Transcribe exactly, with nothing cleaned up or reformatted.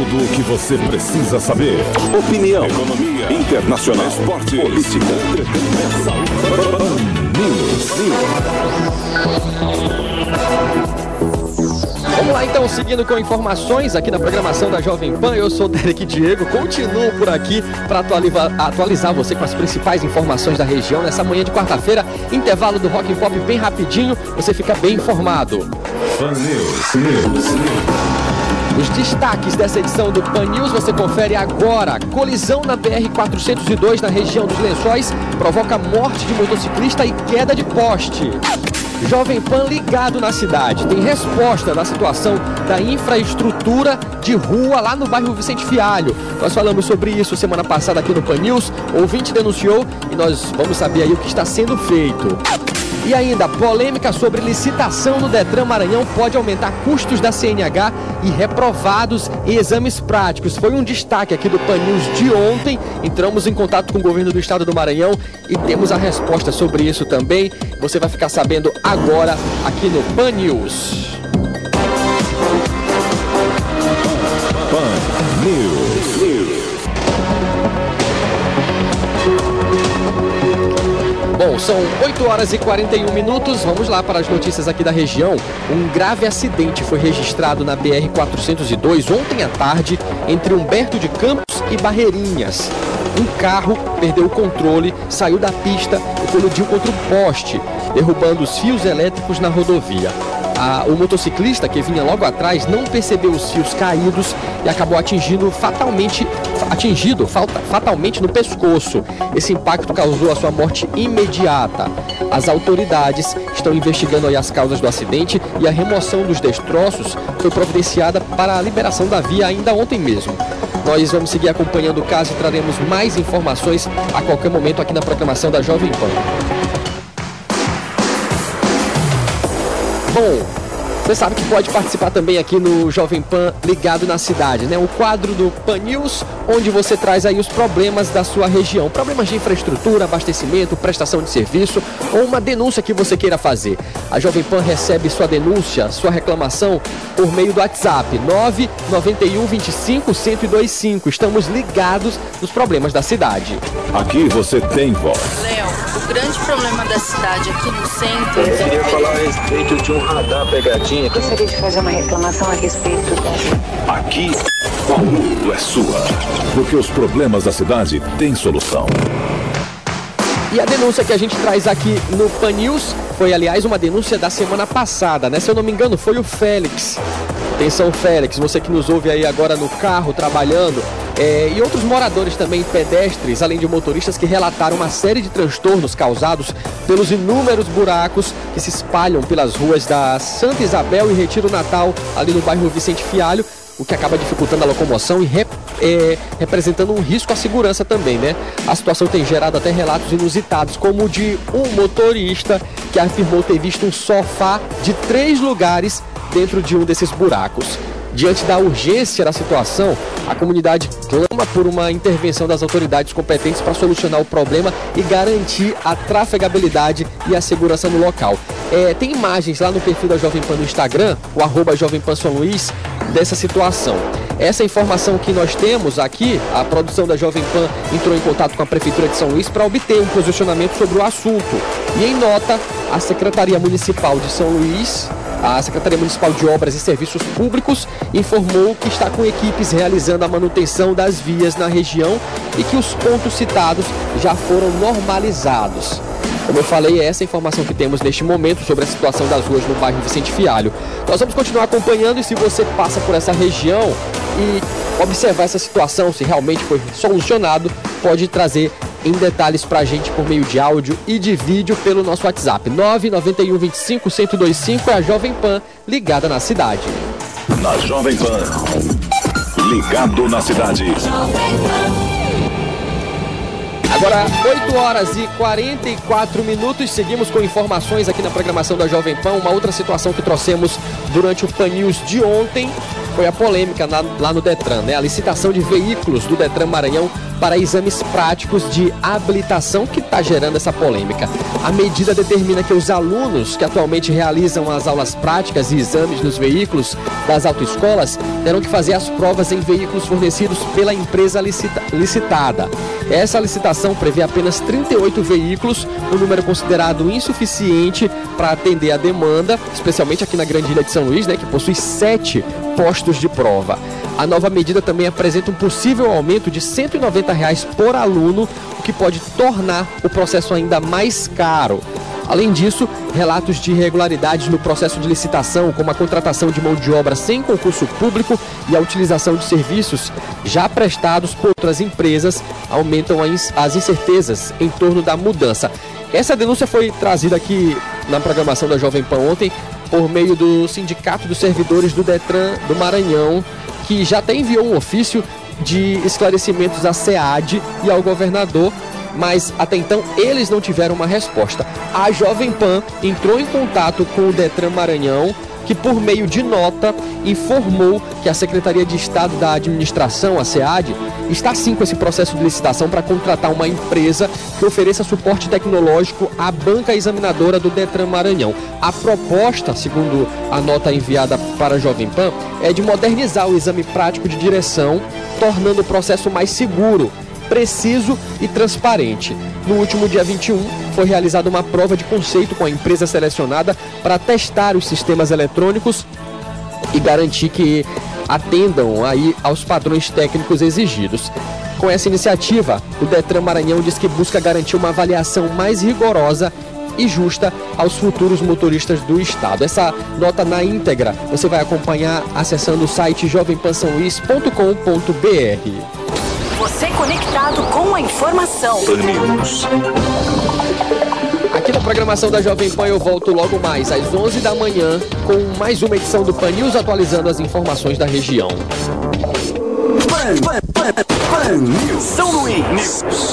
Tudo o que você precisa saber. Opinião, economia, internacional, esporte, política, News. Vamos lá então, seguindo com informações aqui na programação da Jovem Pan. Eu sou o Derek Diego, continuo por aqui para atualizar, atualizar você com as principais informações da região nessa manhã de quarta-feira. Intervalo do Rock and Pop bem rapidinho, você fica bem informado. Pan News, News. Os destaques dessa edição do Pan News você confere agora. Colisão na B R quatrocentos e dois na região dos Lençóis provoca morte de motociclista e queda de poste. Jovem Pan ligado na cidade. Tem resposta na situação da infraestrutura de rua lá no bairro Vicente Fialho. Nós falamos sobre isso semana passada aqui no Pan News. O ouvinte denunciou e nós vamos saber aí o que está sendo feito. E ainda, polêmica sobre licitação no Detran Maranhão pode aumentar custos da C N H e reprovados em exames práticos. Foi um destaque aqui do Pan News de ontem. Entramos em contato com o governo do estado do Maranhão e temos a resposta sobre isso também. Você vai ficar sabendo agora aqui no Pan News. Pan News. Bom, são oito horas e quarenta e um minutos. Vamos lá para as notícias aqui da região. Um grave acidente foi registrado na B R quatrocentos e dois ontem à tarde entre Humberto de Campos e Barreirinhas. Um carro perdeu o controle, saiu da pista e colidiu contra um poste, derrubando os fios elétricos na rodovia. Ah, o motociclista que vinha logo atrás não percebeu os fios caídos e acabou atingindo fatalmente, atingido fatalmente no pescoço. Esse impacto causou a sua morte imediata. As autoridades estão investigando aí as causas do acidente e a remoção dos destroços foi providenciada para a liberação da via ainda ontem mesmo. Nós vamos seguir acompanhando o caso e traremos mais informações a qualquer momento aqui na programação da Jovem Pan. Bom, você sabe que pode participar também aqui no Jovem Pan Ligado na Cidade, né? O quadro do Pan News, onde você traz aí os problemas da sua região. Problemas de infraestrutura, abastecimento, prestação de serviço ou uma denúncia que você queira fazer. A Jovem Pan recebe sua denúncia, sua reclamação por meio do WhatsApp nove nove um, dois cinco, um zero dois cinco. Estamos ligados nos problemas da cidade. Aqui você tem voz. Léo, o grande problema da cidade aqui no centro... Eu queria falar a respeito de um radar pegadinha. Eu gostaria de fazer uma reclamação a respeito da... Aqui, tudo é sua. Porque os problemas da cidade têm solução. E a denúncia que a gente traz aqui no Pan News foi, aliás, uma denúncia da semana passada, né? Se eu não me engano, foi o Félix. Atenção, Félix, você que nos ouve aí agora no carro, trabalhando, é, e outros moradores também, pedestres, além de motoristas que relataram uma série de transtornos causados pelos inúmeros buracos que se espalham pelas ruas da Santa Isabel e Retiro Natal, ali no bairro Vicente Fialho, o que acaba dificultando a locomoção e rep, é, representando um risco à segurança também, né? A situação tem gerado até relatos inusitados, como o de um motorista que afirmou ter visto um sofá de três lugares dentro de um desses buracos. Diante da urgência da situação, a comunidade clama por uma intervenção das autoridades competentes para solucionar o problema e garantir a trafegabilidade e a segurança no local. É, tem imagens lá no perfil da Jovem Pan no Instagram, o arroba Jovem Pan São Luís, dessa situação. Essa informação que nós temos aqui, a produção da Jovem Pan entrou em contato com a Prefeitura de São Luís para obter um posicionamento sobre o assunto. E em nota, a Secretaria Municipal de São Luís, a Secretaria Municipal de Obras e Serviços Públicos, informou que está com equipes realizando a manutenção das vias na região e que os pontos citados já foram normalizados. Como eu falei, é essa a informação que temos neste momento sobre a situação das ruas no bairro Vicente Fialho. Nós vamos continuar acompanhando e se você passa por essa região e observar essa situação, se realmente foi solucionado, pode trazer em detalhes pra gente por meio de áudio e de vídeo pelo nosso WhatsApp. nove nove um, dois cinco, um zero dois cinco é a Jovem Pan ligada na cidade. Na Jovem Pan, ligado na cidade. Agora, oito horas e quarenta e quatro minutos, seguimos com informações aqui na programação da Jovem Pan. Uma outra situação que trouxemos durante o Pan News de ontem foi a polêmica na, lá no Detran, né? A licitação de veículos do Detran Maranhão para exames práticos de habilitação que está gerando essa polêmica. A medida determina que os alunos que atualmente realizam as aulas práticas e exames nos veículos das autoescolas terão que fazer as provas em veículos fornecidos pela empresa licita- licitada. Essa licitação prevê apenas trinta e oito veículos, um número considerado insuficiente para atender a demanda, especialmente aqui na Grande Ilha de São Luís, né, que possui sete postos de prova. A nova medida também apresenta um possível aumento de cento e noventa reais por aluno, o que pode tornar o processo ainda mais caro. Além disso, relatos de irregularidades no processo de licitação, como a contratação de mão de obra sem concurso público e a utilização de serviços já prestados por outras empresas, aumentam as incertezas em torno da mudança. Essa denúncia foi trazida aqui na programação da Jovem Pan ontem por meio do Sindicato dos Servidores do Detran do Maranhão, que já até enviou um ofício de esclarecimentos à SEAD e ao governador, mas até então eles não tiveram uma resposta. A Jovem Pan entrou em contato com o Detran Maranhão, que por meio de nota informou que a Secretaria de Estado da Administração, a SEAD, está sim com esse processo de licitação para contratar uma empresa que ofereça suporte tecnológico à banca examinadora do Detran Maranhão. A proposta, segundo a nota enviada para a Jovem Pan, é de modernizar o exame prático de direção, tornando o processo mais seguro, preciso e transparente. No último dia vinte e um, foi realizada uma prova de conceito com a empresa selecionada para testar os sistemas eletrônicos e garantir que atendam aí aos padrões técnicos exigidos. Com essa iniciativa, o Detran Maranhão diz que busca garantir uma avaliação mais rigorosa e justa aos futuros motoristas do estado. Essa nota na íntegra você vai acompanhar acessando o site jovem pan são luís ponto com ponto b r. Você conectado com a informação. Aqui na programação da Jovem Pan eu volto logo mais às onze da manhã com mais uma edição do Pan News atualizando as informações da região. Pan, Pan, Pan, Pan News. São Luís.